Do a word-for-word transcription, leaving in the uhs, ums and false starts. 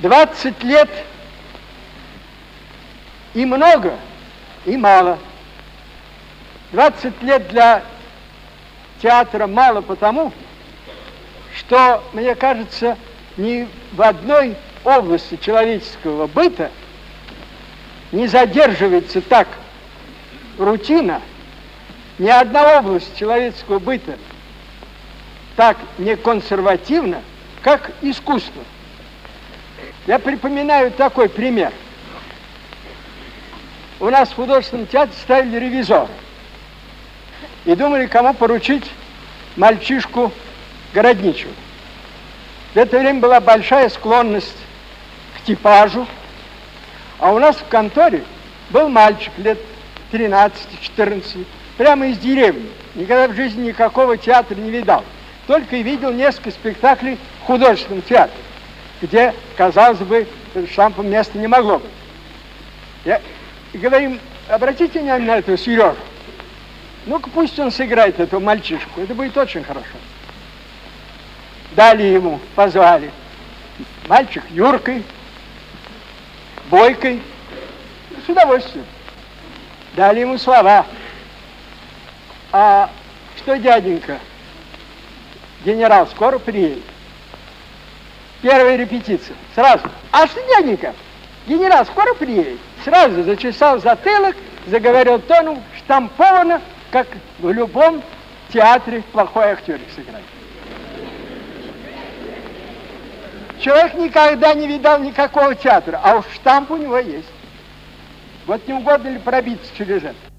двадцать лет и много, и мало. двадцать лет для театра мало потому, что, мне кажется, ни в одной области человеческого быта не задерживается так рутина, ни одна область человеческого быта так не консервативна, как искусство. Я припоминаю такой пример. У нас в художественном театре ставили ревизора и думали, кому поручить мальчишку Городничего. В это время была большая склонность к типажу, а у нас в конторе был мальчик лет тринадцати-четырнадцати, прямо из деревни, никогда в жизни никакого театра не видал, только и видел несколько спектаклей в художественном театре, где, казалось бы, штампом места не могло быть. Я, и говорим, обратите внимание на этого Сережу. Ну-ка, пусть он сыграет этого мальчишку, это будет очень хорошо. Дали ему, позвали. Мальчик Юркой, Бойкой, с удовольствием. Дали ему слова. А что, дяденька, генерал скоро приедет? Первая репетиция, сразу. А что, дяденька, генерал скоро приедет? Сразу зачесал затылок, заговорил тоном, штамповано, как в любом театре плохой актерик сыграет. Человек никогда не видал никакого театра, а уж штамп у него есть. Вот не угодно ли пробиться через это?